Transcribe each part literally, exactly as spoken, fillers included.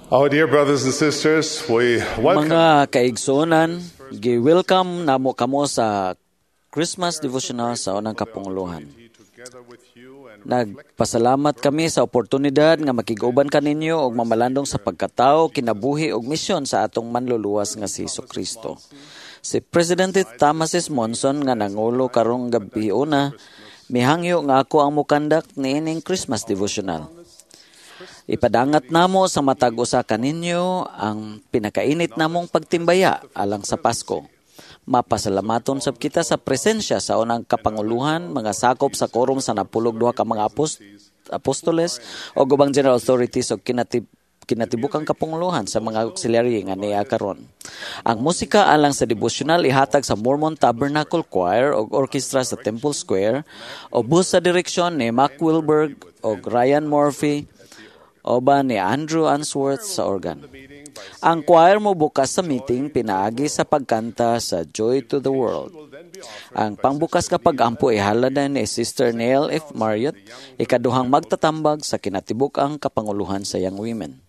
Our dear brothers and sisters, we welcome Mga kaigsuonan, gi-welcome namo kamo sa Christmas devotional sa unang kapunguluhan. Nagpasalamat kami sa oportunidad nga makiguban kaninyo og mamalandong sa pagkatao, kinabuhi ug misyon sa atong manluluwas nga si Jesucristo. Si Presidente Thomas S. Monson nga nangulo karong gabi una, mihangyo nga ako ang mukandak niining Christmas devotional. Ipadangat namo sa matag usa kaninyo ang pinakainit namong pagtimbaya alang sa Pasko. Mapasalamaton sab kita sa presensya sa unang kapanguluhan, mga sakop sa quorum sa napulog duha ka mga apost- apostoles o gubang general authorities o kinatib kinatibukang kapunguluhan sa mga auxiliary nga niya karon. Ang musika alang sa devotional ihatag sa Mormon Tabernacle Choir o orchestra sa Temple Square o bus sa direksyon ni Mac Wilberg o Ryan Murphy oba ni Andrew Answorth sa organ. Ang choir mo bukas sa meeting pinaagi sa pagkanta sa Joy to the World. Ang pangbukas kapag ampo ihaladan ni Sister Neil F. Marriott, ikaduhang magtatambag sa kinatibuk-ang kapanguluhan sa Young Women.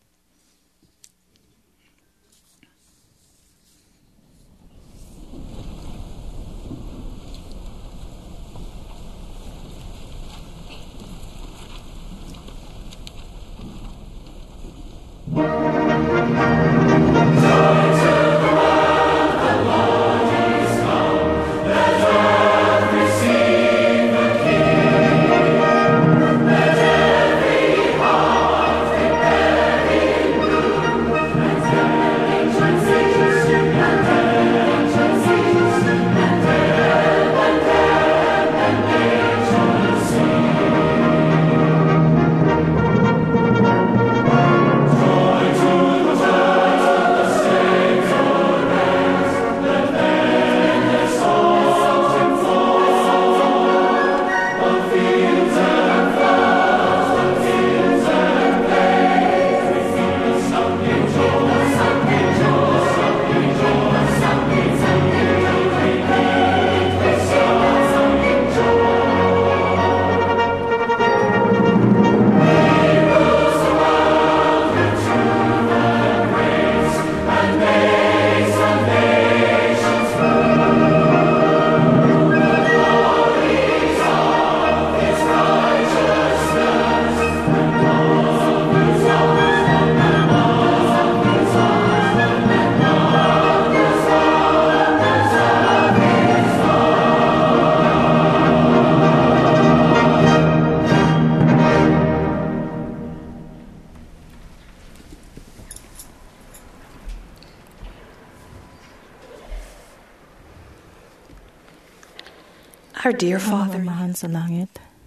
Our dear Father, Amahan sa langit,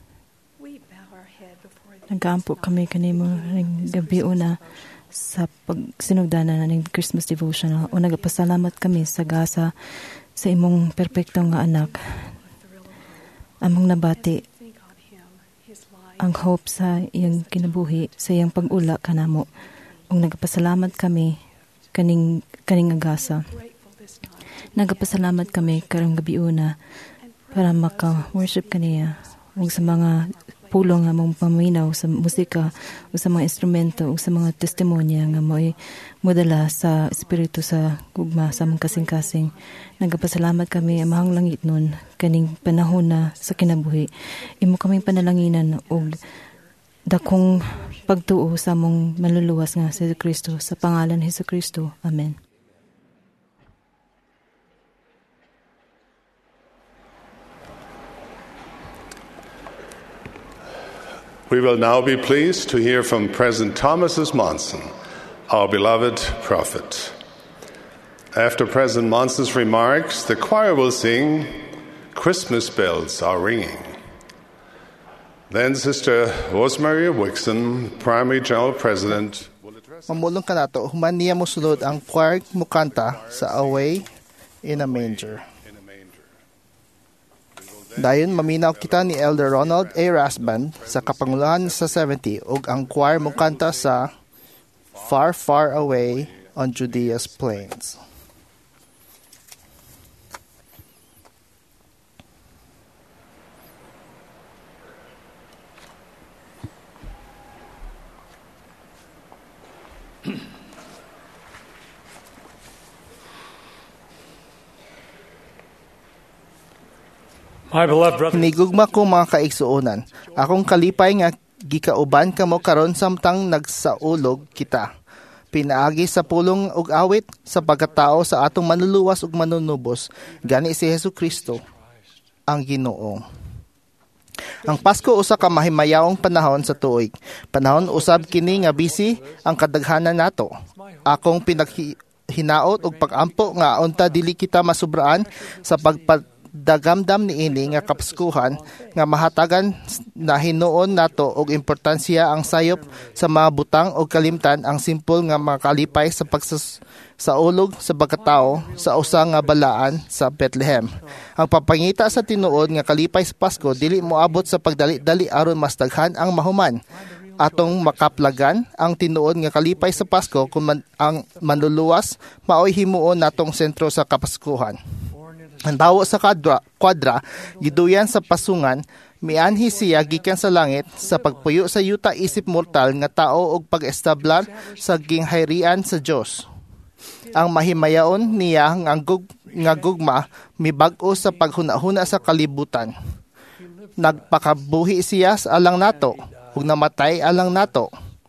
we bow our head before thee. nagkampo kami kanimo ning gabi una sa pagsinugdanan ng Christmas devotional o nagpasalamat kami sa gasa sa imong perpektong nga anak. Among nabati Think on him, his life. ang hope sa iyang kinabuhi, sa iyang pag-ula kanamo. Ug nagpasalamat kami kaning kaning agasa. Grateful this night. Nagpasalamat kami karong gabi una para maka-worship kaniya ug sa mga pulong nga mong paminaw sa musika o sa mga instrumento o sa mga testimonya nga mo'y modala sa espiritu sa gugma sa mga kasing-kasing. Nagpasalamat kami amahang langit nun kaning panahon na sa kinabuhi. Imo kaming panalanginan og dakong pagtuo sa mong manluluwas nga si Kristo sa pangalan ni Jesucristo. Amen. We will now be pleased to hear from President Thomas S. Monson, our beloved prophet. After President Monson's remarks, the choir will sing Christmas Bells Are Ringing. Then Sister Rosemary Wixon, Primary General President, will address... Mamulong ka nato, human niya mo sunod ang choir mukanta sa Away in a Manger. Dayon maminaw kita ni Elder Ronald A. Rasband sa kapanguluhan sa seventy ug ang choir mukanta sa Far, Far Away on Judea's Plains. My beloved brothers, Hinigugma ko mga kaigsuonan, akong kalipay nga gikauban kamo karon samtang nagsaulog kita. Pinaagi sa pulong ug awit sa pagkatao sa atong manluluwas ug manunubos, gani si Hesukristo ang Ginoo. Ang Pasko usa ka mahimayawong panahon sa tuig. Panahon usab kini nga busy ang kadaghanan nato. Akong pinaghinaot og pag-ampo nga unta dili kita masubraan sa pagpadagamdam niini nga kapaskuhan nga mahatagan na hinuon nato og importansya ang sayop sa mga butang og kalimtan ang simpol nga makalipay sa pagsas sa ulog sa pagkatao sa usa nga balaan sa Bethlehem. Ang papangita sa tinuod nga kalipay sa Pasko dili moabot sa pagdali-dali aron mas daghan ang mahuman. Atong makaplagan ang tinuod nga kalipay sa Pasko kung man, ang manluluwas maoy himuon natong sentro sa kapaskuhan. Ang dawo sa kwadra, kwadra giduyan sa pasungan, mianhi siya gikan sa langit sa pagpuyo sa yuta isip mortal nga tao og pag-establar sa ginghayrian sa Dios. Ang mahimayaon niya nga, gug, nga gugma mibag-o sa paghuna-huna sa kalibutan. Nagpakabuhi siya sa alang nato ug namatay alang nato.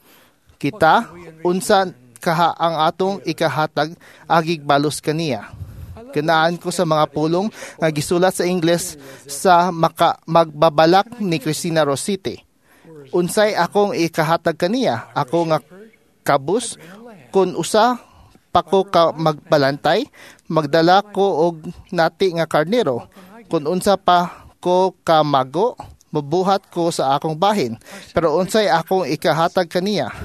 Kita unsa kaha ang atong ikahatag agig balos kaniya. Ganaan ko sa mga pulong nga gisulat sa Ingles sa maka, magbabalak ni Cristina Rossetti. Unsay akong ikahatag kaniya? Ako nga kabus kun usa pa ko ka magbalantay, magdala ko og nati nga karnero. Kun unsa pa ko ka mago, mabuhat ko sa akong bahin. Pero unsay akong ikahatag kaniya?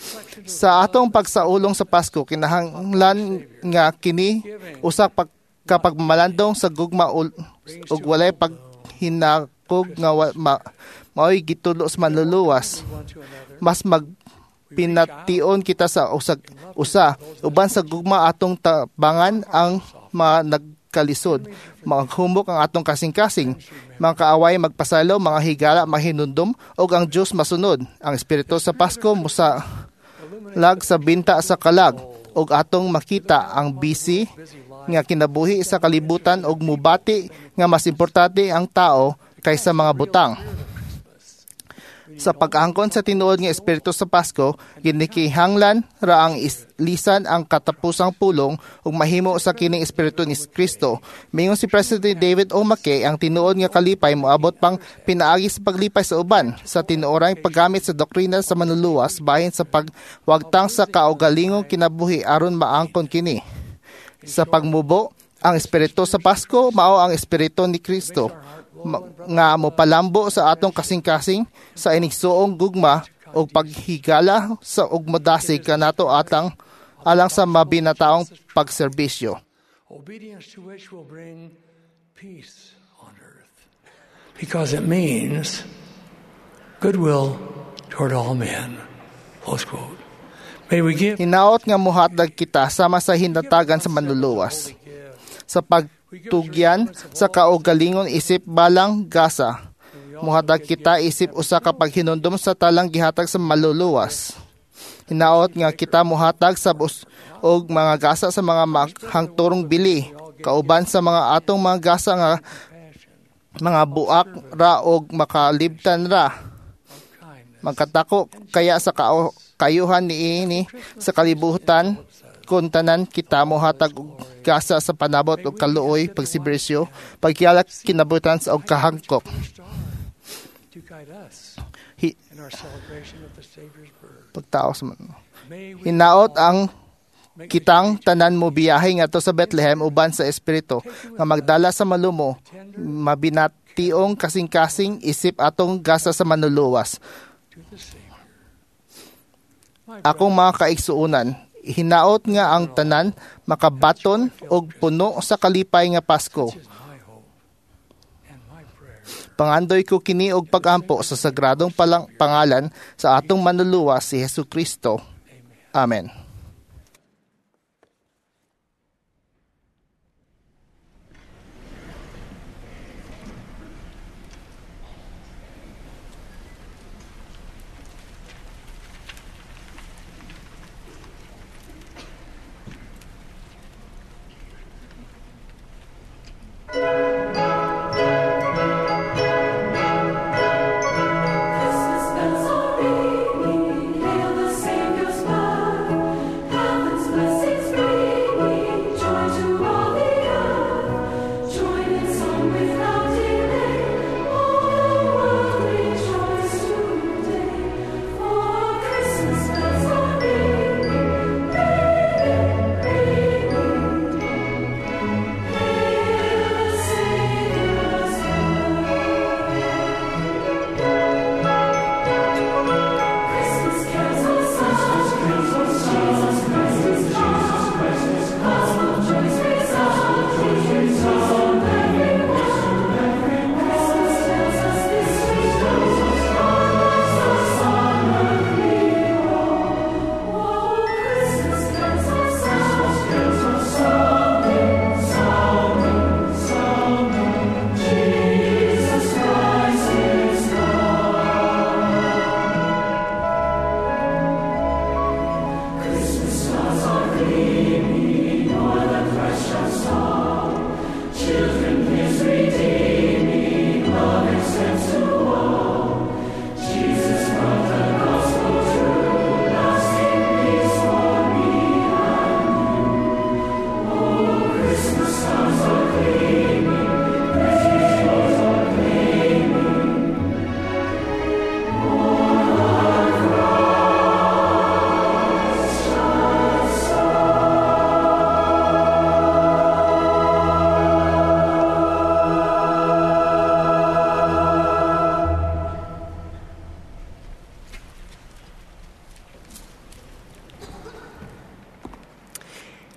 Sa atong pagsaulong sa Pasko, kinahanglan nga kini usak pag kapag malandong sa gugma ug walay paghinakog nga ma, maoy gitulo sa manluluwas. Mas mag pination kita sa usag usa uban sa gugma atong tabangan ang mga nagkalisod, maghumok ang atong kasing-kasing, mga kaaway magpasalaw, mga higala mahinundom og ang Dios masunod. Ang espiritu sa Pasko musa lag sa binta sa kalag og atong makita ang busy nga kinabuhi sa kalibutan og mubati nga mas importante ang tao kaysa mga butang. Sa pag-angkon sa tinuod nga espiritu sa Pasko, ginikihanglan ra ang lisan ang katapusang pulong ug mahimo sa kining espiritu ni Kristo. Mingon si President David O. McKay, ang tinuod nga kalipay moabot pang pinaagi sa paglipay sa uban sa tinuorang paggamit sa doktrina sa manluluwas bahin sa pagwagtang sa kaugalingong kinabuhi aron maangkon kini. Sa pagmubo, ang espiritu sa Pasko mao ang espiritu ni Kristo nga mopalambo sa atong kasing-kasing sa inigsuong gugma o paghigala sa ugmadasig kanato atang alang sa mabinataong pagserbisyo. Obedience to which will bring peace on earth, because it means goodwill toward all men. Close quote. May we give Hinaot nga muhatag kita sama sa hinatagan sa manluluwas. Sa pagtugyan sa kaugalingon isip balang gasa, muhatag kita isip usa ka paghinundom sa talang gihatag sa maluluwas. Hinaot nga kita muhatag sa bus og mga gasa sa mga hangturong bili, kauban sa mga atong mga gasa nga mga buak ra og makalibtan ra. Magkatako kaya sa kao kayuhan niini sa kalibutan kung tanan kita mohatag og gasa sa panabot og kaluoy pagsibersyo pagkiyala kinabutan sa og kahangkop. Hi, pagtaos man. Hinaot ang kitang tanan mo biyahe nga to sa Bethlehem uban sa espiritu nga magdala sa malumo mabinationg kasing-kasing isip atong gasa sa manluluwas. Akong mga kaigsuunan, hinaot nga ang tanan makabaton og puno sa kalipay nga Pasko. Pangandoy ko kini og pagampo sa sagradong palang pangalan sa atong manluluwas si Hesukristo. Amen.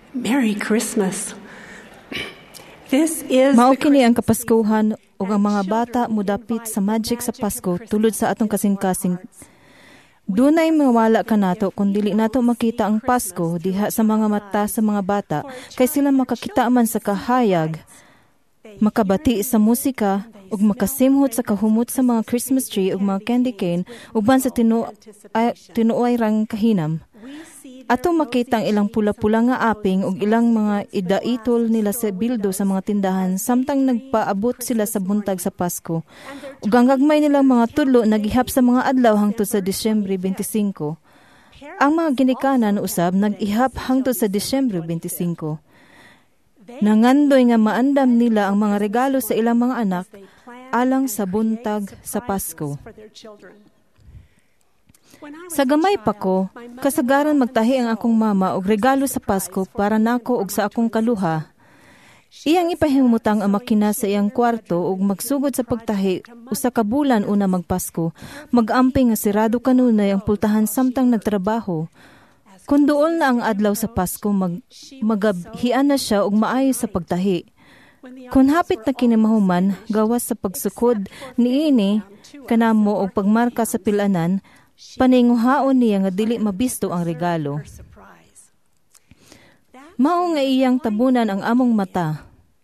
Merry Christmas. This is Mao the kini ang Christmas kapaskuhan ug ang mga bata mudapit sa magic sa Pasko tulod sa atong kasing-kasing. Dunay mawala ka nato kung dili nato makita ang Pasko diha sa mga mata sa mga bata kay sila makakita man sa kahayag, makabati sa musika ug makasimhot sa kahumot sa mga Christmas tree ug mga candy cane uban sa tinu ay, tinuoy rang kahinam. Atong makita ang ilang pula-pula nga aping ug ilang mga idaitol nila sa bildo sa mga tindahan samtang nagpaabot sila sa buntag sa Pasko. Ug ang gagmay nilang mga tudlo nagihap sa mga adlaw hangtod sa Disyembre twenty-five. Ang mga ginikanan usab nag-ihap hangtod sa Disyembre twenty-five. Nangandoy nga maandam nila ang mga regalo sa ilang mga anak alang sa buntag sa Pasko. Sa gamay pa ko, kasagaran magtahi ang akong mama og regalo sa Pasko para nako ug sa akong kaluha. Iyang ipahimutang ang makina sa iyang kwarto ug magsugod sa pagtahi usa ka bulan una magpasko, mag-amping nga sirado kanunay ang pultahan samtang nagtrabaho. Kung duol na ang adlaw sa Pasko, mag, magabhian na siya og maayo sa pagtahi. Kung hapit na kinimahuman, gawas sa pagsukod niini kanamo og pagmarka sa pilanan, paninguhaon niya nga dili mabisto ang regalo. Mao nga iyang tabunan ang among mata.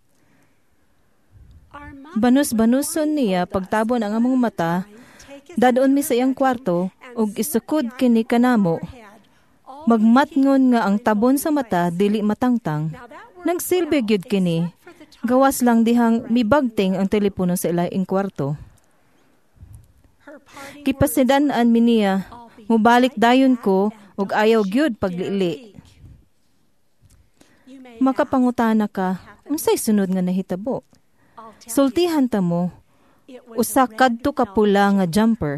Banus-banuson niya pagtabon ang among mata, dadon mi sa iyang kwarto ug isukod kini kanamo. Magmatngon nga ang tabon sa mata dili matangtang. Nagsilbi gyud kini. Gawas lang dihang mibagting ang telepono sa ilaing kwarto. Kipasidan-an mi niya, mubalik dayon ko ug ayaw gyud paglili. Makapangutana ka, unsay sunod nga nahitabo? Sultihan ta mo, usa kadto ka pula nga jumper.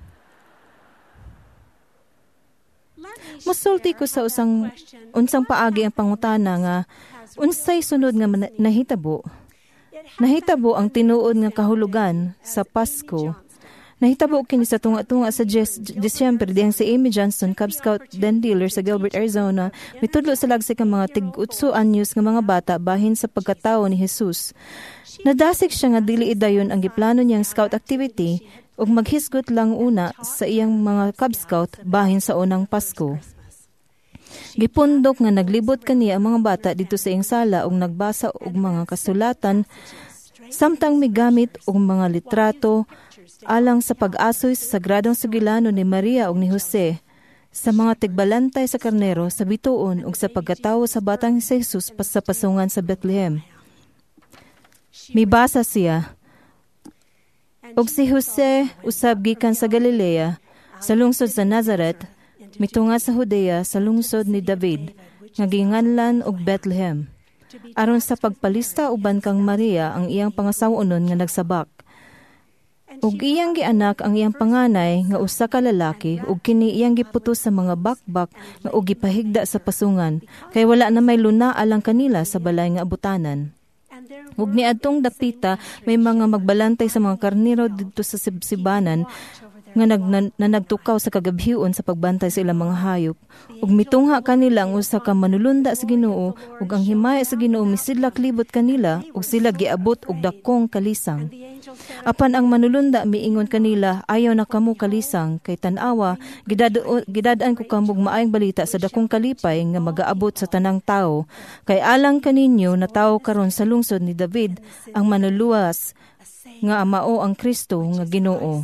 Musulti ko sa usang unsang paagi ang pangutana nga unsay sunod nga nahitabo. Nahitabo ang tinuod nga kahulugan sa Pasko. Nahitabo kini sa tunga-tunga sa Disyembre dihang si Amy Johnston, Cub Scout den dealer sa Gilbert, Arizona, mitudlo sa lagsik ang mga tig-utso anyos nga mga bata bahin sa pagkatao ni Jesus. Nadasig siya nga dili idayon ang giplano niyang scout activity ug maghisgot lang una sa iyang mga Cub Scout bahin sa unang Pasko. Gipundok nga naglibot kaniya ang mga bata dito sa iyang sala ug nagbasa og mga kasulatan samtang migamit og mga litrato alang sa pag-asoy sa sagradong sugilano ni Maria ug ni Jose, sa mga tigbalantay sa karnero sa bituon ug sa pagkatawo sa batang si Jesus sa pasungan sa Bethlehem. Mibasa siya, ug si Jose usab gikan sa Galilea, sa lungsod sa Nazareth, mitunga sa Judea sa lungsod ni David, nga ginganlan og Bethlehem, aron sa pagpalista uban kang Maria ang iyang pangasawunon nga nagsabak. Ug iyang gianak ang iyang panganay nga usa ka lalaki ug kini iyang giputos sa mga bakbak nga ug gipahigda sa pasungan kay wala na may luna alang kanila sa balay nga abutanan. Ug niadtong dapita may mga magbalantay sa mga karnero didto sa sibsibanan nga nag, na, na nagtukaw sa kagabhion sa pagbantay sa ilang mga hayop. Ug mitungha kanila ang usa ka manulunda sa Ginoo ug ang himaya sa Ginoo misidlak libot kanila ug sila giabot og dakong kalisang. Apan ang manulunda miingon kanila, ayaw na kamo kalisang kay tan-awa gidad- gidadaan ko kamo maayong balita sa dakong kalipay nga magaabot sa tanang tao. Kay alang kaninyo na tawo karon sa lungsod ni David ang manuluwas nga mao ang Kristo nga Ginoo.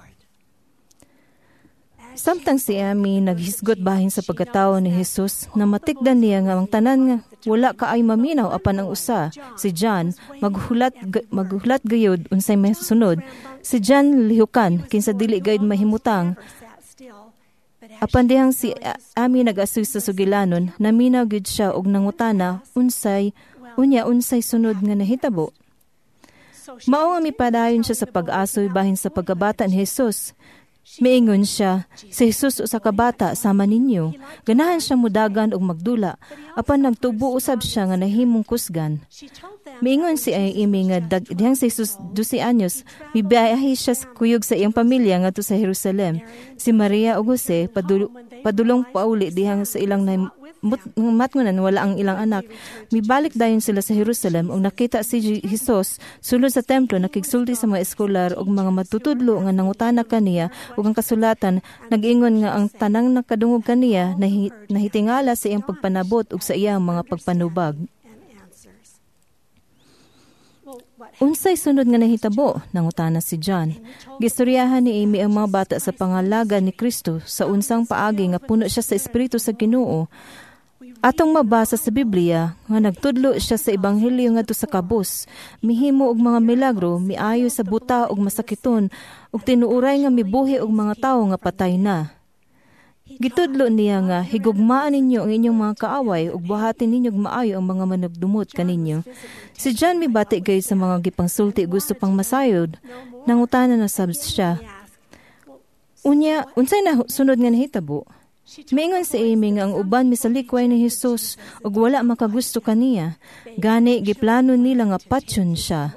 Samtang si Amy naghisgot bahin sa pagkatao ni Jesus, na matikdan niya nga ang tanan nga wala ka ay maminaw apan ang usa, si John, maghulat maghulat gayud unsay may sunod. Si John lihukan kinsa dili gayud mahimutang. Apan dihang si Amy nag-asoy sa sugilanon, naminaw gyud siya og nangutana unsay unya unsay sunod nga nahitabo. Mao nga mipadayon siya sa pag-asoy bahin sa pagkabata ni Jesus. Miingon siya, si Jesus usa ka bata sama ninyo. Ganahan siya mudagan og magdula, apan nagtubo usab siya nga nahimong kusgan. Miingon si Amy nga dag, dihang si Jesus twelve anyos, mibiyahe siya kuyog sa iyang pamilya ngadto sa Jerusalem. Si Maria ug Jose padul- padulong pauli dihang sa ilang matngunan wala ang ilang anak. Mibalik dayon sila sa Jerusalem ug nakita si Jesus sulod sa templo nakigsulti sa mga eskolar ug mga matutudlo nga nangutana kaniya ug ang kasulatan nag-ingon nga ang tanang nakadungog kaniya nahitingala sa iyang pagpanabot ug sa iyang mga pagpanubag. Unsay sunod nga nahitabo? Nangutana si John. Gistoryahan ni Amy ang mga bata sa pangalaga ni Kristo sa unsang paagi nga puno siya sa Espiritu sa Ginoo. Atong mabasa sa Biblia nga nagtudlo siya sa ebanghelyo ngadto sa kabus, mihimo og mga milagro, miayo sa buta og masakiton, ug tinuuray nga mibuhi og mga tawo nga patay na. Gitudlo niya nga higugmaan ninyo ang inyong mga kaaway ug buhatin ninyo maayo ang mga managdumot kaninyo. Si John mibati gayud sa mga gipangsulti gusto pang masayod, nangutana na sab siya. Unya, unsay na sunod nga nahitabo? Miingon si Amy nga ang uban misalikway ni Jesus ug wala makagusto kaniya. Gani giplano nila nga patyon siya.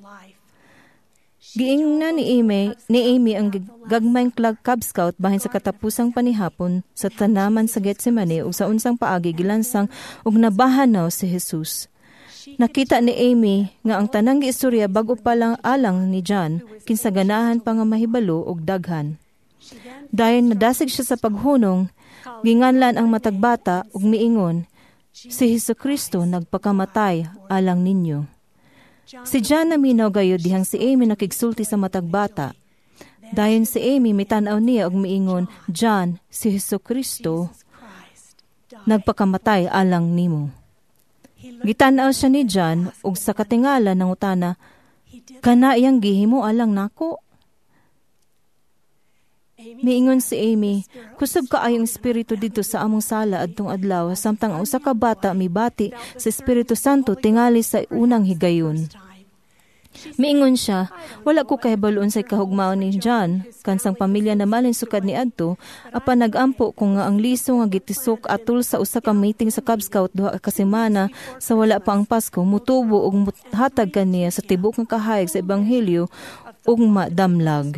Giingna ni Amy, ni Amy ang gagmayng Cub Scout bahin sa katapusang panihapon sa tanaman sa Getsemani ug sa unsang paagi gilansang ug nabahanaw si Jesus. Nakita ni Amy nga ang tanang giistorya bago pa lang alang ni John kinsa ganahan pa nga mahibalo og daghan. Dayon nadasig siya sa paghunong, ginganlan ang matagbata ug miingon, si Hesukristo nagpakamatay alang ninyo. Si John naminaw gayud dihang si Amy nakigsulti sa matagbata. Dayon si Amy mitanaw niya og miingon, John, si Hesukristo nagpakamatay alang nimo. Gitanaw siya ni John ug sa katingala nangutana, kana iyang gihimo alang nako? Miingon si Amy, kusog kaayong espiritu dito sa among sala adtong adlaw samtang ang usa ka bata mibati sa Espiritu Santo tingali sa unang higayon. Miingon siya, wala ko kahibaloon sa kahugmao ni John, kansang pamilya na malin sukad ni adto, apan nagampo ko nga ang liso nga gitisok atul sa usa ka meeting sa Cub Scout duha ka semana sa wala pa ang Pasko, mutubo ug hatag kaniya sa tibok nga kahayag sa ebanghelyo ug madamlag.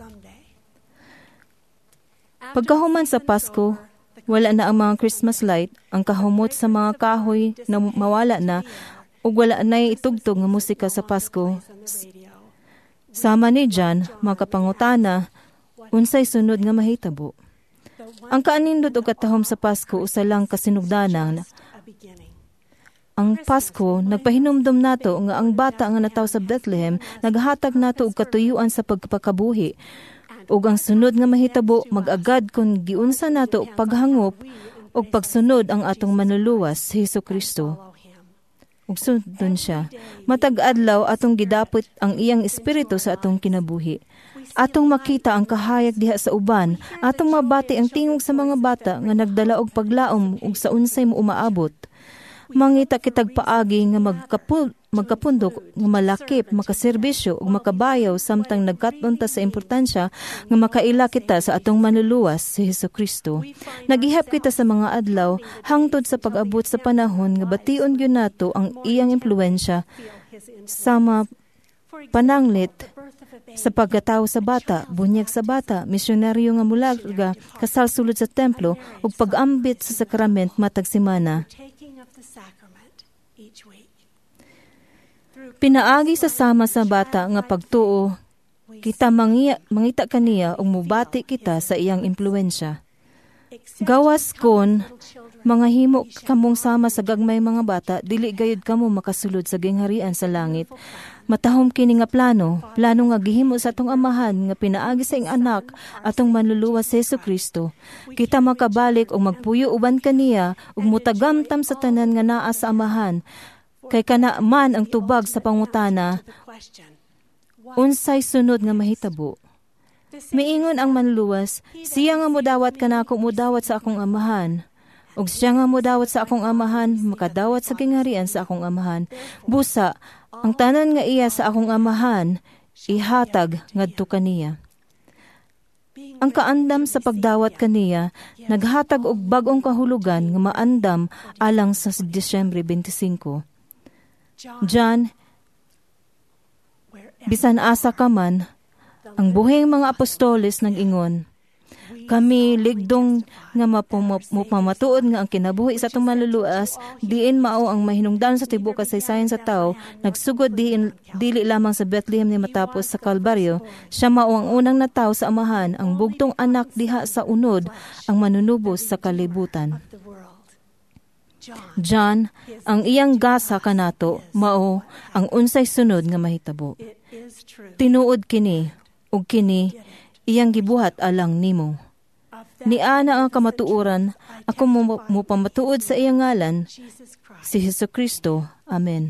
Pagkahuman sa Pasko, wala na ang mga Christmas light, ang kahumot sa mga kahoy na mawala na, ug wala na itugtog nga musika sa Pasko. Sama ni John, mga kapangutana, unsay sunod nga mahitabo. Ang kaanindot og katahom sa Pasko usa lang kasinugdanan. Ang Pasko nagpahinumdom nato nga ang bata nga nataw sa Bethlehem naghatag nato og katuyuan sa pagpakabuhi. Ug ang sunod nga mahitabo mag-agad kun giunsa nato paghangop ug pagsunod ang atong manluluwas si Hesukristo. Ug sundon siya, matag adlaw atong gidapit ang iyang espiritu sa atong kinabuhi. Atong makita ang kahayag diha sa uban, atong mabati ang tingog sa mga bata nga nagdala og paglaom ug sa unsay mo umaabot. Mangita kitag paagi nga magkapu, magkapundok nga malakip, makaserbisyo ug makabayaw samtang nagkatunta sa importansya nga makaila kita sa atong manluluwas si Hesukristo. Nagihap kita sa mga adlaw hangtod sa pag-abot sa panahon nga bation gyud nato ang iyang impluwensya sama pananglit sa pagkatao sa bata, bunyag sa bata, misyonaryo nga mulaga, kasal sulod sa templo ug pag-ambit sa sakrament matag semana. Pinaagi sa sama sa bata nga pagtuo, kita mangiya, mangita kaniya ug mubati kita sa iyang impluwensya. Gawas kon, mga himo kamong sama sa gagmay mga bata, dili gayud kamo makasulod sa gingharian sa langit. Matahom kini nga plano, plano nga gihimo sa atong amahan nga pinaagi sa ing anak atong manluluwas si Hesukristo. Kita makabalik ug magpuyo uban kaniya ug mutagamtam sa tanan nga naa sa amahan. Kay kana man ang tubag sa pangutana, unsay sunod nga mahitabo. Miingon ang manluwas, siya nga mudawat kanako mudawat sa akong amahan. Ug siya nga mudawat sa akong amahan, makadawat sa gingharian sa akong amahan. Busa, ang tanan nga iya sa akong amahan, ihatag ngadto kaniya. Ang kaandam sa pagdawat kaniya, naghatag og bag-ong kahulugan nga maandam alang sa Disyembre twenty-five. John, bisan asa ka man, ang buhing mga apostoles nag-ingon, Kami ligdong nga mapamatuod nga ang kinabuhi sa itong maluluas, diin mao ang mahinungdan sa tibuok kasaysayan sa tao, nagsugod diin dili lamang sa Bethlehem ni matapos sa Kalbaryo. Siya mao ang unang natawo sa amahan, ang bugtong anak diha sa unod, ang manunubos sa kalibutan. John, ang iyang gasa kanato, mao ang unsay sunod nga mahitabo. Tinuod kini, ug kini, iyang gibuhat alang nimo. Ni ana ang kamatuoran, ako mo, mo pamatuod sa iyang ngalan, si Hesukristo. Amen.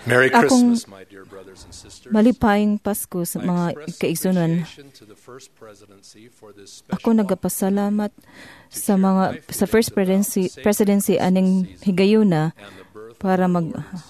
Merry Akong Christmas, my dear brothers and sisters. malipayong Pasko sa mga kaigsunan. Ako nagapasalamat sa mga sa first presidency presidency aning higayuna para mag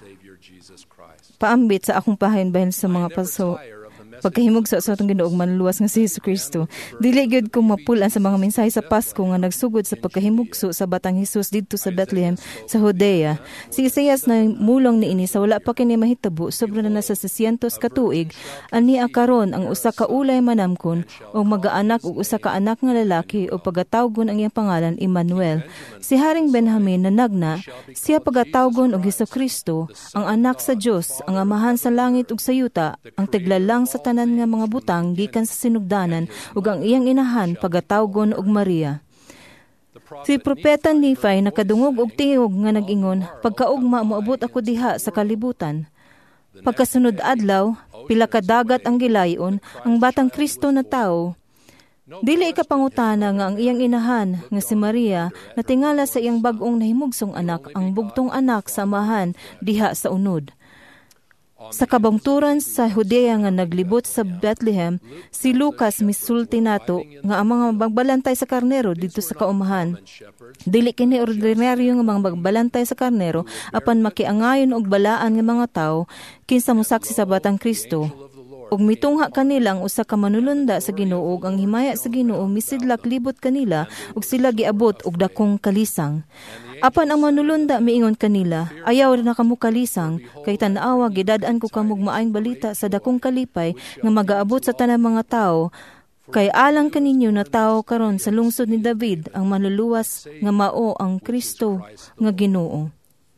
paambit sa akong pahayin-bahin sa mga paso pagkahimog sa atong Ginoo ug manluwas nga si Jesucristo. Dili gyud ko mapulan sa mga mensahe sa Pasko nga nagsugod sa pagkahimugso sa batang Hesus didto sa Bethlehem sa Judea. Si Isaias na mulong niini sa wala pa kini mahitabo sobra na sa sisientos ka tuig ani karon ang usa ka ulay manamkon o mag-aanak og usa ka anak nga lalaki o pagatawgon ang iyang pangalan Emmanuel. Si Haring Benjamin nanagna siya pagatawgon og Jesucristo, ang anak sa Dios, ang amahan sa langit ug sa yuta, ang tiglalang sa tanan nga mga butang gikan sa sinugdanan ug ang iyang inahan pagatawgon og Maria. Si propeta Nephi nakadungog og tingog nga nag-ingon, pagkaugma moabot ako diha sa kalibutan. Pagkasunod adlaw, pila ka dagat ang gilayon, ang batang Kristo na tao. Dili ikapangutana nga ang iyang inahan nga si Maria natingala sa iyang bag-ong nahimugsong anak, ang bugtong anak sa amahan diha sa unod. Sa kabangturan sa Judea nga naglibot sa Bethlehem, si Lucas misulti nato nga ang mga magbalantay sa karnero dito sa kaumahan. Dili kini ordinaryo nga mga magbalantay sa karnero apan makiangayon og balaan nga mga tawo kinsa mosaksi sa batang Kristo. Ug mitungha kanila ang usa ka manulunda sa Ginoo ug ang himaya sa Ginoo misidlak libot kanila ug sila giabot og dakong kalisang. Apan ang manulunda miingon kanila, ayaw na kamo kalisang, kay tan-awa gidad-an ko kamog maayong balita sa dakong kalipay nga magaabot sa tanang mga tao, kay alang kaninyo na tao karon sa lungsod ni David ang manluluwas nga mao ang Kristo nga Ginoo.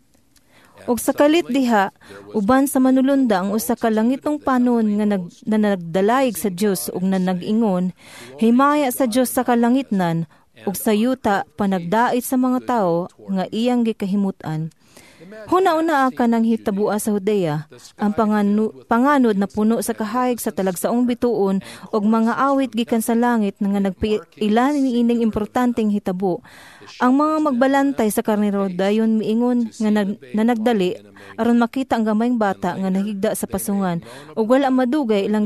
Og sa kalit diha, uban sa manulunda ang usa ka langitong panon nga nag, na nagdalayig sa Dios ug na nag-ingon, himaya sa Dios sa kalangitnan, ug sa yuta panagdait sa mga tawo nga iyang gikahimutan. Huna-una ka nang hitabua sa Judea, ang panganu, panganod na puno sa kahayag sa talagsaong bituon ug mga awit gikan sa langit nga nagpiilan ni ining importanteng hitabo. Ang mga magbalantay sa karnero dayon miingon nga nag, na nagdali aron makita ang gamayng bata nga nahigda sa pasungan ug wala madugay ilang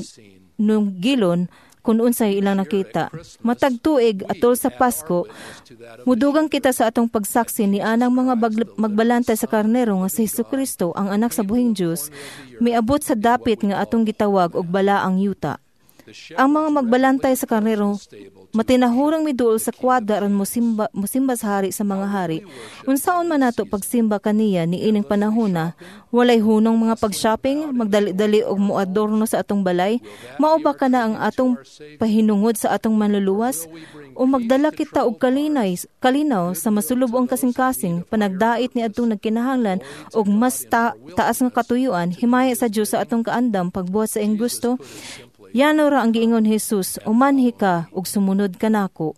gipangnugilon kung unsay ilang nakita. Matag tuig atol sa Pasko, mudugang kita sa atong pagsaksi ni anang mga bag- magbalantay sa karnero nga si Jesucristo, ang anak sa buhing Dios, miabot sa dapit nga atong gitawag og balaang yuta. Ang mga magbalantay sa karnero matinahurang miduol sa kwadra aron mosimba mosimba sa hari sa mga hari. Unsaon man nato pagsimba kaniya ni ining panahona, walay hunong mga pag-shopping, magdali-dali og moadorno sa atong balay, mao ba kana ang atong pahinungod sa atong manluluwas? O magdala kita og kalinay, kalinaw sa masulubong kasing-kasing, panagdait ni adtong nagkinahanglan og mas ta- taas nga katuyuan, himaya sa Dios sa atong kaandam pagbuhat sa iyang gusto? Yan ora ang giingon Jesus, umanhi ka ug sumunod ka nako.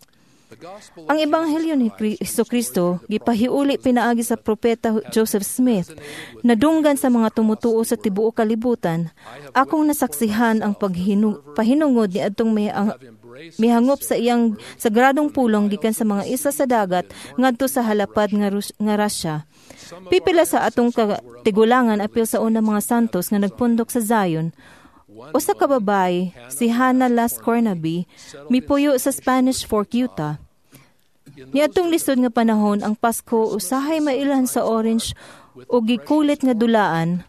Ang ebanghelyo ni Jesucristo gipahiuli pinaagi sa propeta Joseph Smith, nadunggan sa mga tumutuo sa tibuok kalibutan. Akong nasaksihan ang paghinu- pahinungod ni adtong may ang mihangop sa iyang sagradong pulong gikan sa mga isa sa dagat ngadto sa halapad nga, Rus- nga Russia. Pipila sa atong katigulangan apil sa unang mga santos nga nagpundok sa Zion. Usa ka babae, si Hannah Las Cornaby, mipuyo sa Spanish Fork, Utah. Niadtong lisod nga panahon ang Pasko usahay mailan sa orange o gikulit nga dulaan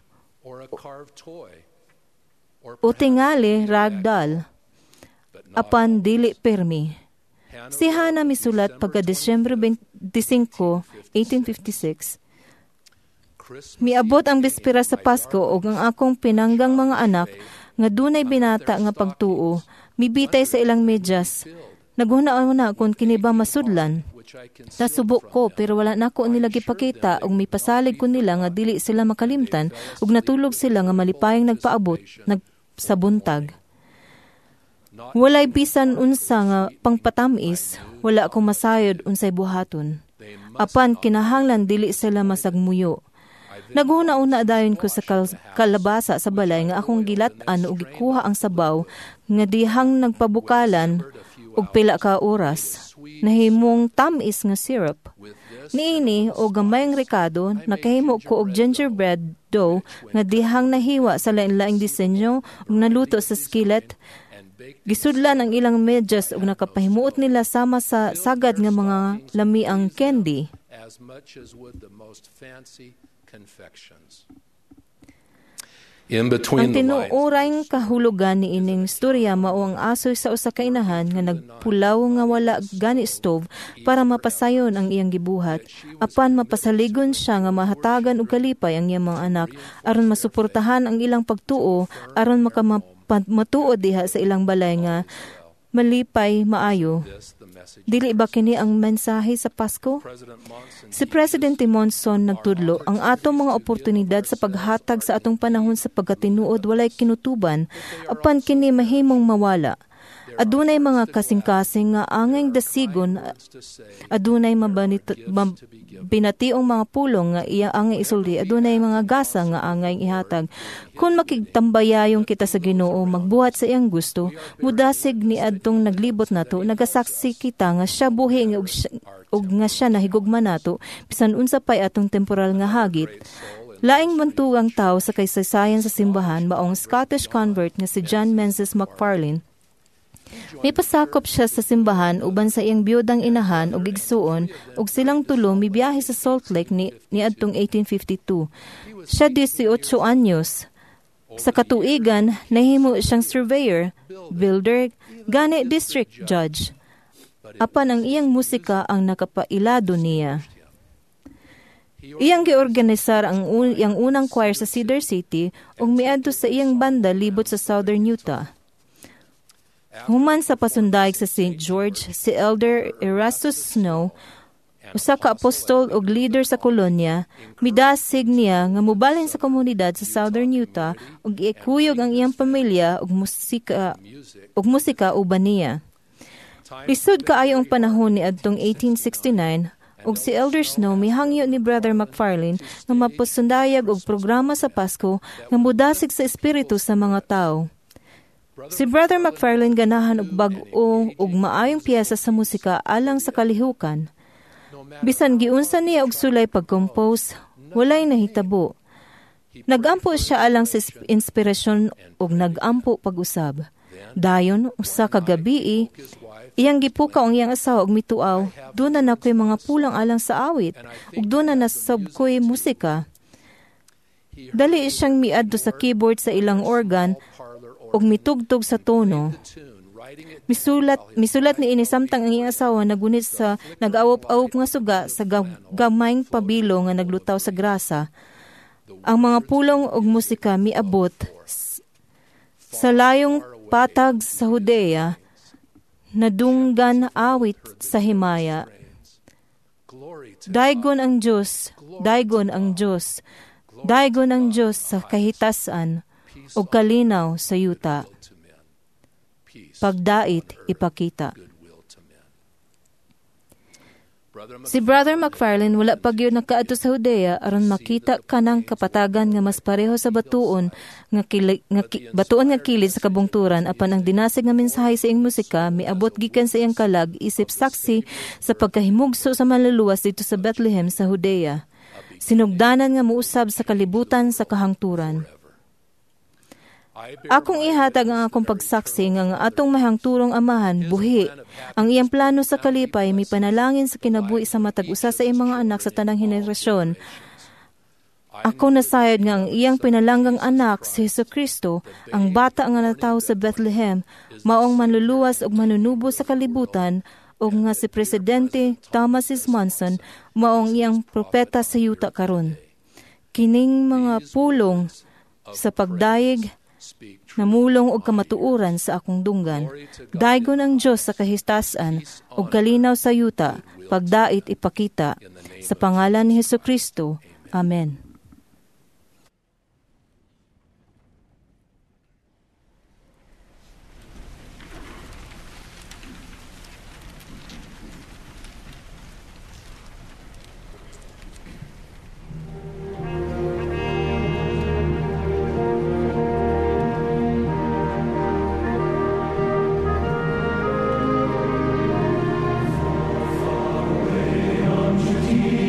o tingali ragdoll apan dili permi. Si Hannah misulat pagka Disyembre twenty-five, eighteen fifty-six. Miabot ang bispera sa Pasko ug ang akong pinanggang mga anak nga dunay binata nga pagtuo, mibitay sa ilang medyas. Naghuna-una kung kini ba masudlan. Nasubok ko pero wala nako nila gipakita ug mipasalig ko nila nga dili sila makalimtan ug natulog sila nga malipayang nagpaabot nag sa buntag. Walay bisan unsa nga pangpatamis, wala ko masayod unsay buhaton. Apan kinahanglan dili sila masagmuyo. Naghuna-una dayon ko sa kal- kalabasa sa balay nga akong gilat-an ug gikuha ang sabaw nga dihang nagpabukalan og pila ka oras. Nahimong tamis nga syrup. Niini o gamayng rekado nakahimo ko og gingerbread dough nga dihang nahiwa sa lain-laing disenyo ug naluto sa skillet. Gisudlan ang ilang medyas ug nakapahimuot nila sama sa sagad nga mga lamiang candy. As much as would the most fancy confections. In Ang between the lines, tinuorang kahulugan ni ining storya mao ang asoy sa usa ka inahan nga nagpulaw nga wala gani stove para mapasayon ang iyang gibuhat, apan mapasaligon siya nga mahatagan og kalipay ang iyang mga anak aron masuportahan ang ilang pagtuo aron makamatuo diha sa ilang balay nga malipay maayo. Dili ba kini ang mensahe sa Pasko? Si Presidente Monson nagtudlo, ang atong mga oportunidad sa paghatag sa atong panahon sa pagkatinuod walay kinutuban, apan kini mahimong mawala. Adunay mga kasing-kasing nga angay dasigon, adunay mabanito, mab, binationg mga pulong nga iya angay isuldi, adunay mga gasa nga angay ihatag. Kung makigtambayayong kita sa Ginoo, magbuhat sa iyang gusto, mudasig ni adtong naglibot nato, nagasaksi kita nga siya buhi nga og, og nga siya nahigugma nato, bisan unsa pay atong temporal nga hagit. Laing bantugang tao sa kaysaysayan sa simbahan maong Scottish convert nga si John Menzies MacFarlane. May pasakop siya sa simbahan uban sa iyang biyodang inahan ug igsuon ug silang tulo mibiyahe sa Salt Lake ni niadtong eighteen fifty-two. Siya eighteen anyos. Sa katuigan, nahimo siyang surveyor, builder, gani district judge. Apan ang iyang musika ang nakapailado niya. Iyang giorganisar ang un- iyang unang choir sa Cedar City ug miadto sa iyang banda libot sa Southern Utah. Human sa pasundayag sa Saint George, si Elder Erastus Snow, usa ka apostol ug leader sa kolonya, midasig niya nga mobalhin sa komunidad sa Southern Utah ug iikuyog ang iyang pamilya ug musika ug musika uban niya. Lisod kaayo ang panahon ni adtong eighteen sixty-nine ug si Elder Snow mihangyo ni Brother MacFarlane nga mapasundayag og programa sa Pasko nga mudasig sa espiritu sa mga tawo. Si Brother MacFarlane ganahan og bag-o ug maayong piyesa sa musika alang sa kalihukan. Bisan giunsa niya og sulay pag-compose, walay nahitabo. Nagampo siya alang sa inspirasyon ug nagampo pag-usab. Dayon, usa ka gabii, iyang gipukaw ang iyang asawa og mituaw, doon na nakoy mga pulang alang sa awit, ug doon na nasab ko'y musika. Dali siyang miadto sa keyboard sa ilang organ, ug mitugtog sa tono. Misulat misulat ni ini samtang ang iyang asawa nagunit sa nag-awop-awop nga suga sa gamayng pabilo nga naglutaw sa grasa. Ang mga pulong ug musika miabot sa layong patag sa Judea, nadunggan awit sa himaya. Daigon ang Diyos, daigon ang Diyos, daigon ang Diyos sa kahitasan, o kalinaw sa yuta. Pagdait ipakita. Si Brother MacFarlane wala pa gyud nakaadto sa Judea aron makita kanang kapatagan nga mas pareho sa batuon nga, kili, nga ki, batuon nga kilid sa kabungturan apan ang dinasig nga mensahe sa iyang musika miabot gikan sa iyang kalag isip saksi sa pagkahimugso sa maluluwas dito sa Bethlehem sa Judea. Sinugdanan nga muusab sa kalibutan sa kahangturan. Akong ihatag ang akong pagsaksi nga nga atong mahangturong amahan, buhi. Ang iyang plano sa kalipay, may panalangin sa kinabuhi sa matag usa sa iyang mga anak sa tanang henerasyon. Ako nasayod nga ang iyang pinalanggang anak, si Jesucristo, ang bata nga natawo sa Bethlehem, maong manluluwas ug manunubo sa kalibutan, ug nga si Presidente Thomas S. Monson, maong iyang propeta sa yuta karon. Kining mga pulong sa pagdayeg, namulong og kamatuoran sa akong dunggan. Daigon ang Diyos sa kahistasan ug kalinaw sa yuta, pagdait ipakita. Sa pangalan ni Jesucristo. Amen. Unto thee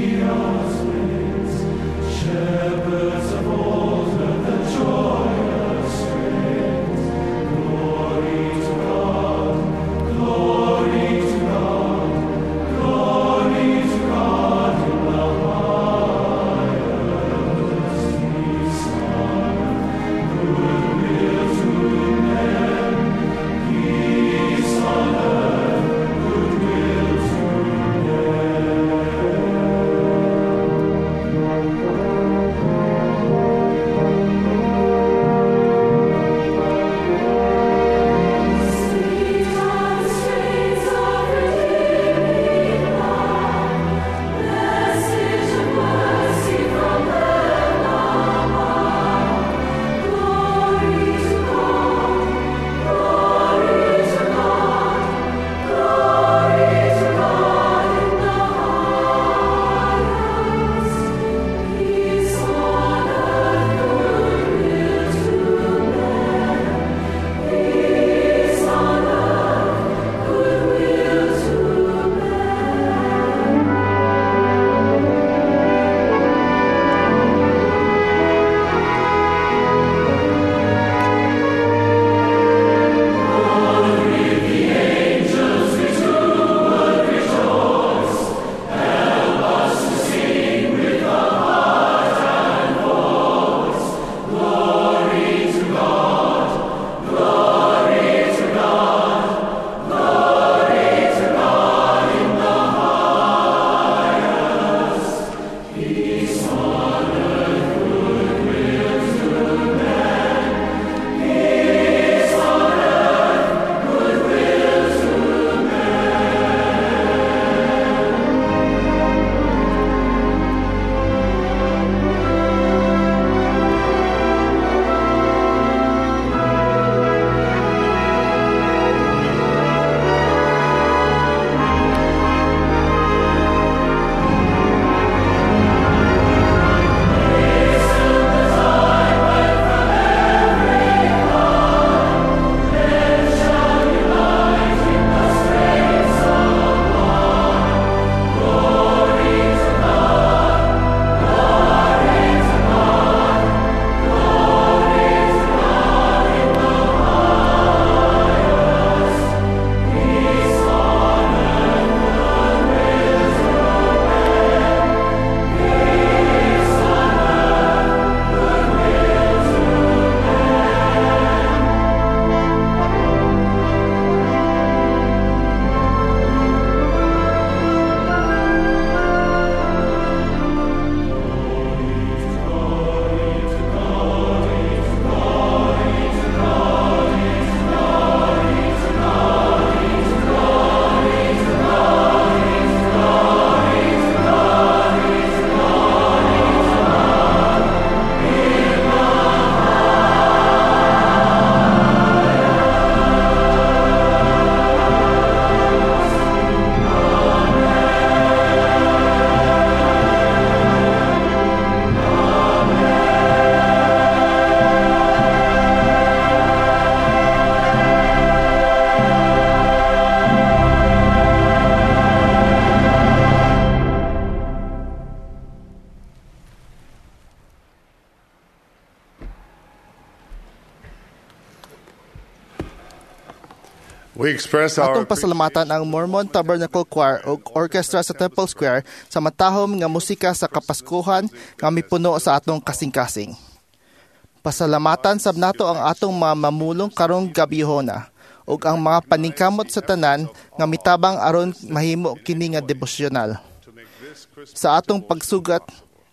We express our Atong pasalamatan ang Mormon Tabernacle Choir o orchestra sa Temple Square sa matahom nga musika sa Kapaskuhan nga mipuno sa atong kasing-kasing. Pasalamatan sab nato ang atong mga mamulong karong gabihona ug ang mga paningkamot sa tanan nga mitabang aron mahimo kini nga devosyonal. Sa atong pagsugat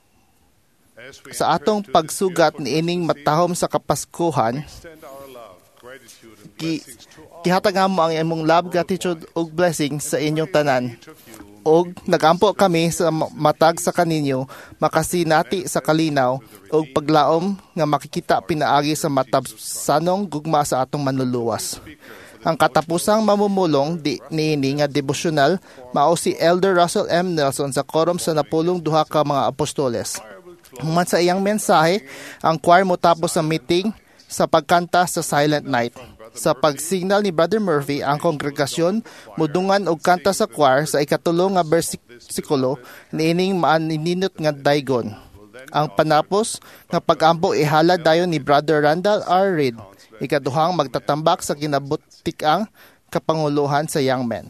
sa atong pagsugat niining matahom sa Kapaskuhan, Ki, kihatag mo ang imong love, gratitude ug blessing sa inyong tanan. Og nagampo kami sa matag sa kaninyo makasinati sa kalinaw og paglaom nga makikita pinaagi sa matabsanong gugma sa atong manluluwas. Ang katapusang mamumulong di niini nga devosyonal mao si Elder Russell M. Nelson sa korom sa napulong duha ka mga apostoles. Human sa iyang mensahe, ang choir mo tapos sa meeting sa pagkanta sa Silent Night. Sa pagsignal ni Brother Murphy, ang kongregasyon mudungan og kanta sa choir sa ikatulo nga bersikulo niining maaninot nga daygon. Ang panapos nga pag-ampo ihala dayon ni Brother Randall R. Reed, ikaduhang magtatambak sa kinabutikang kapanguluhan sa Young Men.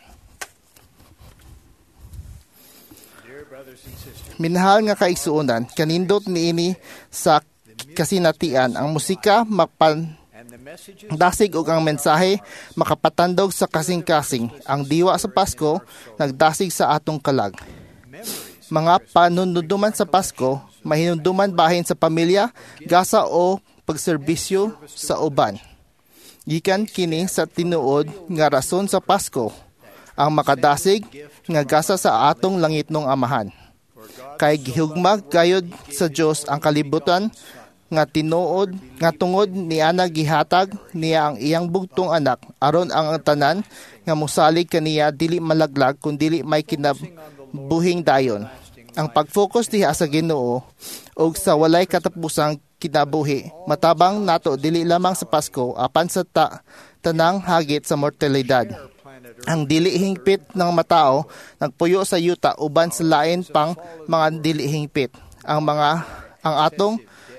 Minahal nga kaigsuonan, kanindot niini sa kasinatian ang musika mapan dasig og ang mensahe makapatandog sa kasing-kasing. Ang diwa sa Pasko nagdasig sa atong kalag. Mga panununduman sa Pasko, mahinunduman bahin sa pamilya, gasa o pagserbisyo sa uban. Gikan kini sa tinuod nga rason sa Pasko, ang makadasig nga gasa sa atong langitnong Amahan. Kay gihugmag gayud sa Dios ang kalibutan nga tinuod nga tungod niya gihatag niya ang iyang bugtong anak aron ang tanan nga mosalig kaniya dili malaglag kun dili may kinabuhing dayon. Ang pag-focus diha sa Ginoo ug sa walay katapusang kinabuhi matabang nato dili lamang sa Pasko apan sa ta, tanang hagit sa mortalidad. Ang dili hingpit ng matao nagpuyo sa yuta uban sa lain pang mga dili hingpit. Ang mga ang atong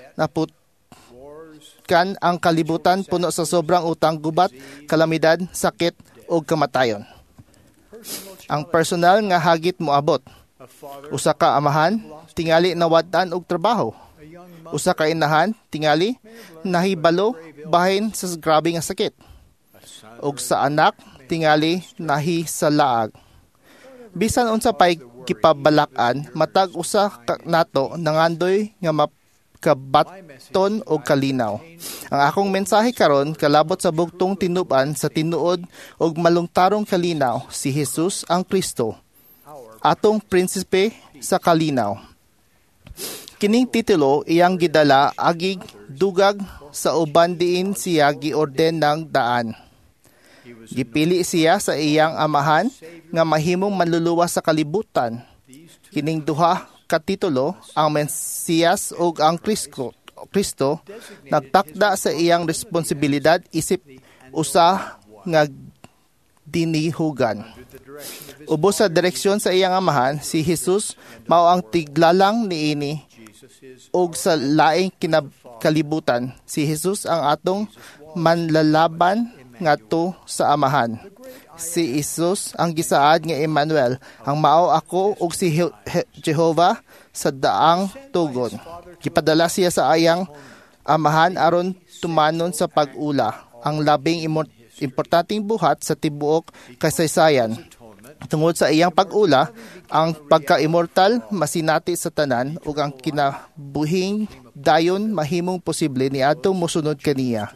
naputkan ang kalibutan puno sa sobrang utang, gubat, kalamidad, sakit o kamatayon. Ang personal nga hagit moabot. Usa ka amahan, tingali nawad-an og trabaho. Usa ka inahan, tingali nahibalo bahin sa grabe nga sakit. Og sa anak, tingali nahi sa laag. Bisan unsa pay kipabalakan, matag usa ka nato nangandoy nga map kabaton o kalinaw. Ang akong mensahe karon kalabot sa bugtong tinuban sa tinuod og malungtarong kalinaw, si Jesus ang Kristo, atong prinsipe sa kalinaw. Kining titulo iyang gidala agig dugag sa uban diin siya giorden ng daan. Gipili siya sa iyang amahan nga mahimong manluluwas sa kalibutan. Kining duha katitulo, ang Mesiyas o ang Kristo, Kristo nagtakda sa iyang responsibilidad isip usa nga dinihugan. Ubos sa direksyon sa iyang amahan, si Jesus mao ang tiglalang niini og sa laing kinakalibutan. Si Jesus ang atong manlalaban ngadto sa amahan. Si Jesus ang gisaad nga Emmanuel, ang mao ako ug si Jehovah sa daang tugon. Gipadala siya sa ayang amahan aron tumanon sa pag-ula, ang labing importanteng buhat sa tibuok kasaysayan. Tungod sa iyang pag-ula, ang pagka-immortal masinati sa tanan ug ang kinabuhing dayon mahimong posible niadtong mosunod kaniya.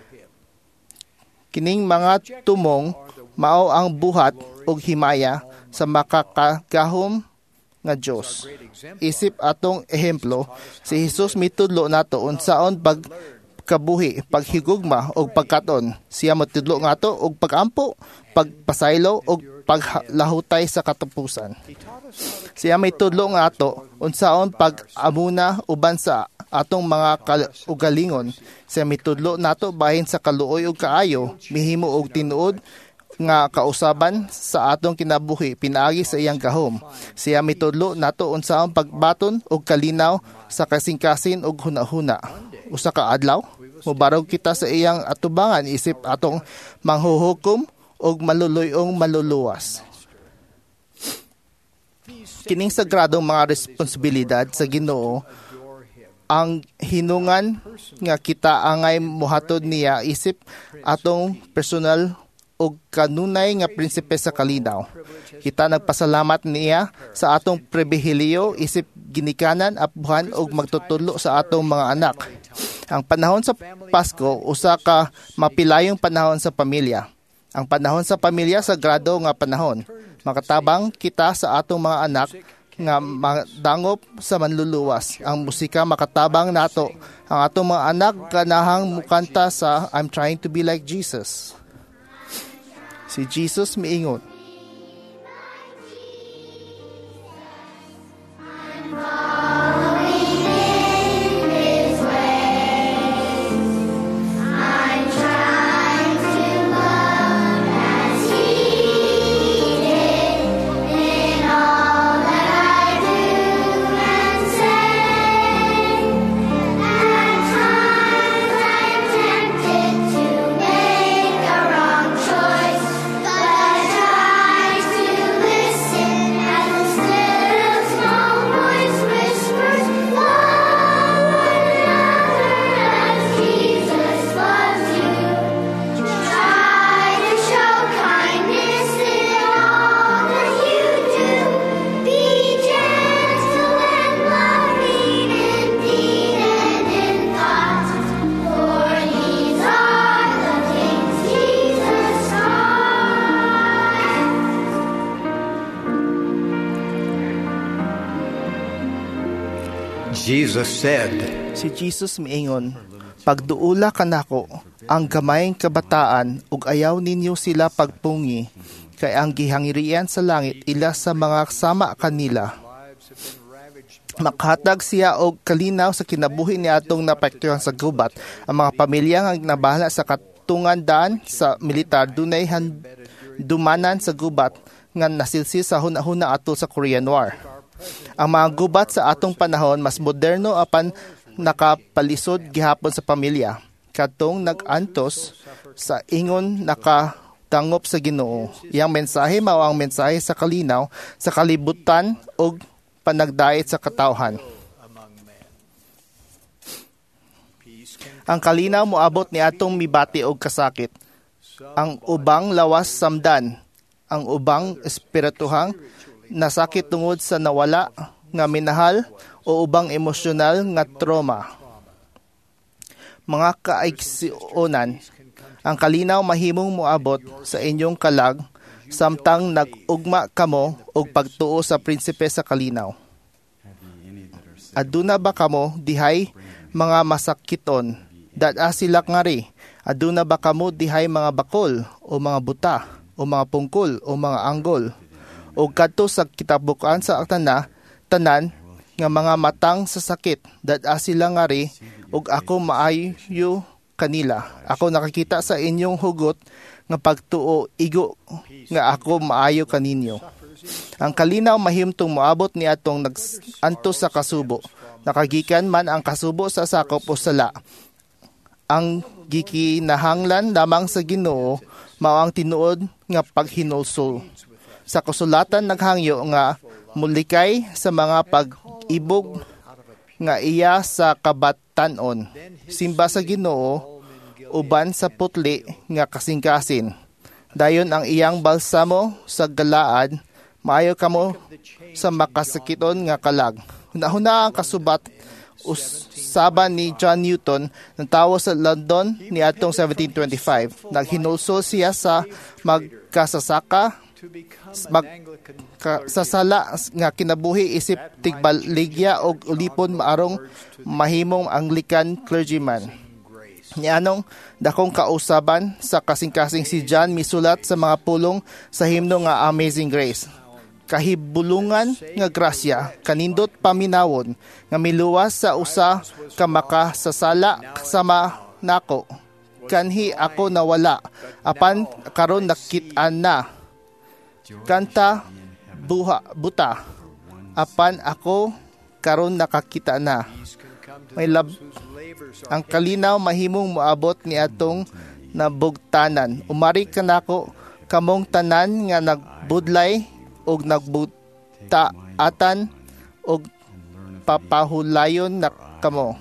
Kining mga tumong mao ang buhat ug himaya sa makakagahom nga Dios. Isip atong ehemplo, si Jesus mitudlo nato unsaon pagkabuhi, paghigugma ug pagkaton. Siya matudlo nato og pagampo, pagpasaylo ug paglahutay sa katapusan. Siya may tudlo nato unsaon pag-amuna uban sa atong mga ugalingon. Siya mitudlo nato bahin sa kaluoy ug kaayo, mihimo og tinuod nga kausaban sa atong kinabuhi pinaagi sa iyang gahom. Siya mitudlo nato unsaon pagbaton og kalinaw sa kasing-kasing og hunahuna. Usa ka adlaw, mobarog kita sa iyang atubangan isip atong manghuhukom ug maluluyong maluluwas. Kining sagradong mga responsibilidad sa Ginoo ang hinungan nga kita angay muhatod niya isip atong personal o kanunay nga prinsipe sa kalinaw. Kita nagpasalamat niya sa atong pribilehiyo isip ginikanan, apuhan o magtutulo sa atong mga anak. Ang panahon sa Pasko, usa ka mapilayong panahon sa pamilya. Ang panahon sa pamilya, sagrado nga panahon. Makatabang kita sa atong mga anak nga madangop sa manluluwas. Ang musika makatabang nato. Ang atong mga anak kanahang mukanta sa I'm trying to be like Jesus. Si Jesus miingon, Jesus said, si Jesus miingon, pagduula kanako ang gamayng kabataan ug ayaw ninyo sila pagpungi, kay ang gihangirian sa langit ila sa mga sama kanila. Makahatag siya og kalinaw sa kinabuhi ni atong napektuhan sa gubat. Ang mga pamilya nga nabahala sa katungan daan sa militar dunay dumanan sa gubat nga nasilsi sa hunahuna ato sa Korean War. Ang mga gubat sa atong panahon mas moderno apan nakapalisod gihapon sa pamilya. Katong nag-antos sa ingon nakadangop sa Ginoo. Iyang mensahe mao ang mensahe sa kalinaw, sa kalibutan ug panagdait sa katawhan. Ang kalinaw moabot ni atong mibati og kasakit. Ang ubang lawas samdan, ang ubang espirituhang nasakit tungod sa nawala nga minahal o ubang emosyonal nga trauma. Mga kaigsuonan, ang kalinaw mahimong moabot sa inyong kalag samtang nag-ugma kamo og pagtuo sa prinsipe sa kalinaw. Aduna ba kamo dihay mga masakiton, dad-a sila ngari? Aduna ba kamo dihay mga bakol o mga buta o mga pungkol o mga anggol? O kadto sa kitabukan sa tana, tanan nga mga matang sa sakit, dad-a sila ngari ug ako maayo kanila. Ako nakakita sa inyong hugot nga pagtuo igo nga ako maayo kaninyo. Ang kalinaw mahimtong moabot ni atong nag-antos sa kasubo. Nakagikan man ang kasubo sa sakop o sala. Ang gikinahanglan lamang sa Ginoo mao ang tinuod nga paghinulsol. Sa kasulatan naghangyo nga mulikay sa mga pag-ibog nga iya sa kabatanon. Simba sa Ginoo uban sa putli nga kasing-kasin. Dayon ang iyang balsamo sa galaad, maayo kamo sa makasakiton nga kalag. Hunahuna ang kasubat usaban ni John Newton ng tawo sa London ni atong seventeen twenty-five. Naghinulsol siya sa magkasasaka mag ka, sa sala nga kinabuhi isip tigbaligya og ulipon maarong mahimong Anglican clergyman. Nianong dakong kausaban sa kasing-kasing si John misulat sa mga pulong sa himno nga Amazing Grace. Kahibulungan nga grasya kanindot paminawon nga miluwas sa usa ka makasasala sama nako. Kanhi ako nawala apan karon nakit-an na. Kanta buha buta apan ako karon nakakita na. May lab ang kalinaw mahimong moabot ni atong nabugtanan. Umari kanako kamong tanan nga nagbudlay og nagbutaatan og papahulayon na kamo.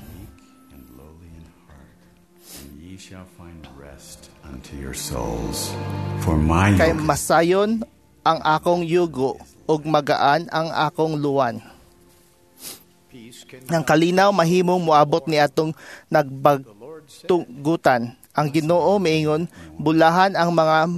Unto your souls. For my Kay yoke masayon ang akong yugo ug magaan ang akong luwan. Ang kalinaw mahimong moabot ni atong nagbagtugutan. Ang Ginoo miingon, bulahan ang mga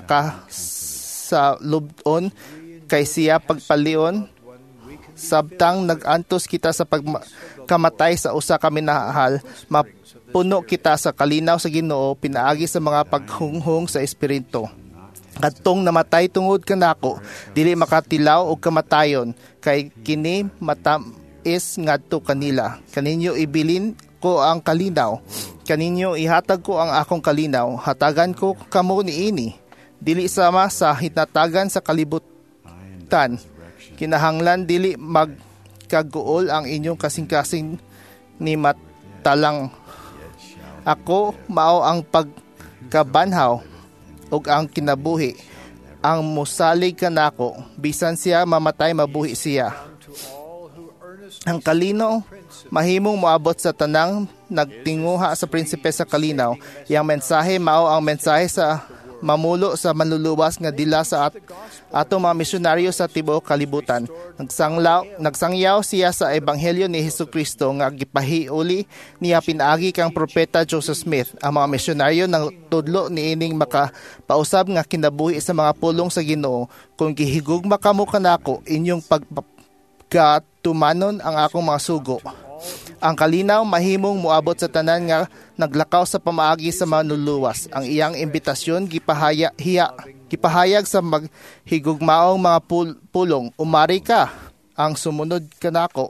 nakasalubon kay siya pagpalion. Sabtang nagantos kita sa pagkamatay sa usa ka minahal, mapuno kita sa kalinaw sa Ginoo, pinaagi sa mga paghunghong sa Espiritu. Kadtong namatay tungod kanako, dili makatilaw og kamatayon, kay kini matam-is ngadto kanila. Kaninyo ibilin ko ang kalinaw, kaninyo ihatag ko ang akong kalinaw, hatagan ko kamo niini. Dili sama sa hinatagan sa kalibutan. Kinahanglan dili magkaguol ang inyong kasing-kasing ni matalang. Ako mao ang pagkabanhaw ug ang kinabuhi. Ang musalig kanako, bisan siya mamatay mabuhi siya. Ang kalinaw mahimong moabot sa tanang nagtinguha sa prinsipe sa kalinaw. Yang mensahe mao ang mensahe sa mamulo sa manluluwas nga dila sa at, atong mga misyonaryo sa tibuok kalibutan. Nagsanglaw, nagsangyaw siya sa ebanghelyo ni Hesukristo nga gipahiuli niya pinaagi kang propeta Joseph Smith. Ang mga misyonaryo nang tudlo niining makapausab nga kinabuhi sa mga pulong sa Ginoo. Kung gihigugma kamo kanako, inyong pagkatumanon ang akong mga sugo. Ang kalinaw mahimong moabot sa tanan nga naglakaw sa pamaagi sa manluluwas. Ang iyang imbitasyon gipahaya hiya gipahayag sa maghigugmaong mga pul- pulong. Umari ka ang sumunod kanako.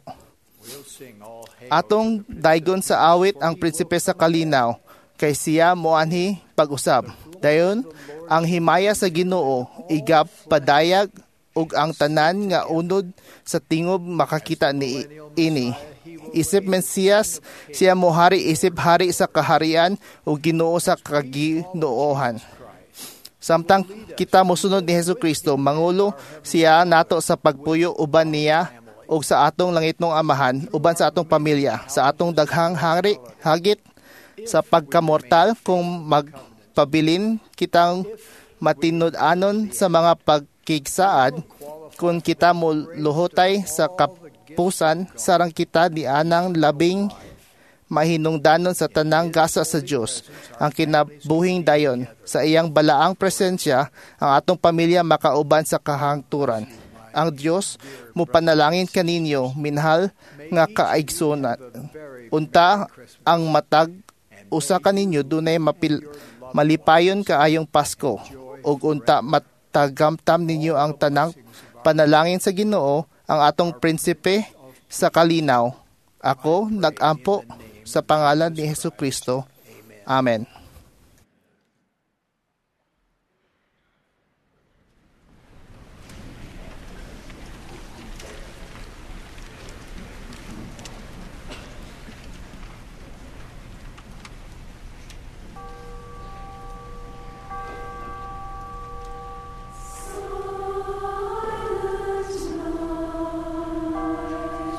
Atong daygon sa awit ang prinsipe sa kalinaw, kay siya moanhi pag-usab. Dayon ang himaya sa Ginoo igap padayag ug ang tanan nga unod sa tingob makakita ni ini. Isip Mesiyas, siya mohari isip hari sa kaharian o Ginoo sa kaginoohan. Samtang kita mosunod ni Hesukristo, mangulo siya nato sa pagpuyo uban niya o sa atong langitnong amahan, uban sa atong pamilya, sa atong daghang hari, hagit, sa pagkamortal kung magpabilin kitang matinud-anon sa mga pagkigsaad, kung kita mo luhotay sa kap pusan, sarang kita di anang labing mahinungdanon sa tanang gasa sa Dios. Ang kinabuhing dayon sa iyang balaang presensya, ang atong pamilya makauban sa kahangturan. Ang Dios mo panalangin kaninyo minhal nga kaigsunan. Unta ang matag usa kaninyo dunay mapil malipayon kaayong Pasko, ug unta matagamtam ninyo ang tanang panalangin sa Ginoo, ang atong prinsipe sa kalinaw. Ako nag-ampo sa pangalan ni Hesukristo. Amen.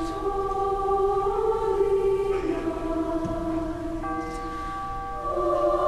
Oh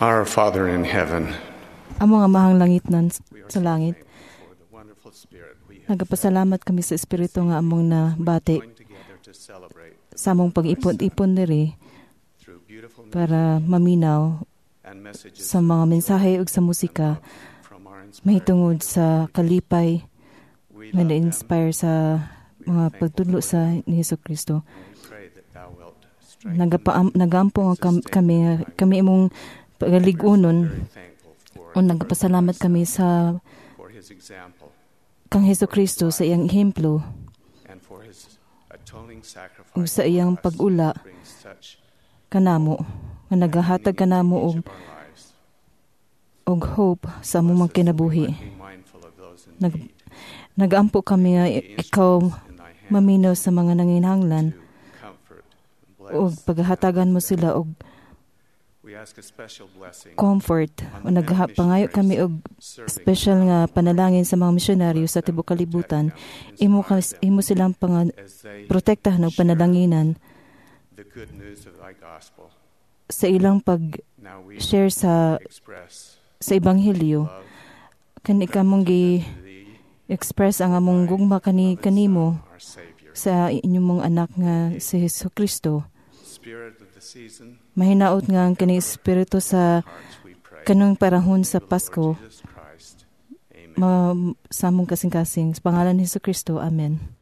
Our Father in heaven, Among amahang langit nan sa langit, for the wonderful spirit we have nagapasalamat kami sa Espiritu nga among na bati going together to celebrate sa among pag-ipon-ipon diri through beautiful para maminaw and messages sa mga mensahe ug sa musika from our inspired. mahitungod sa kalipay We nga love them. na-inspire sa mga pagtudlo sa ni Hesukristo. We pray that thou wilt strengthen. Nagapaam nagampo nga kam- kami nga kami imong pagaligunon Very thankful for, o nagpasalamat kami sa for his example kang Hesukristo sa iyang ehemplo and for his atoning sacrifice ug sa iyang for us pag-ula to bring such kanamo nga nagahatag kanamo og of our lives. og hope sa among mga kinabuhi. Be mindful of those in Nag, need. nagampo kami nga i- ikaw In thy hand maminaw sa mga nanginhanglan to comfort and og bless. paghatagan mo sila og We ask a special blessing comfort o nagpangayo kami og special nga panalangin sa mga misyonaryo sa tibuok kalibutan. Imo kas imo silang pang as they protektahan og panalanginan the good news of thy gospel. sa ilang pag-share Now we sa express sa ebanghelyo. love Kani kamong gi to thee, express ang among gugma kani kanimo our Savior. sa inyong mong anak nga si Hesukristo. Spirit of the season, Mahinaot nga ang kini espiritu sa hearts we pray. kanang parahon sa Through the Lord Pasko Jesus Christ. Amen. ma, sa among kasing-kasing. Sa pangalan ni Hesukristo. Amen.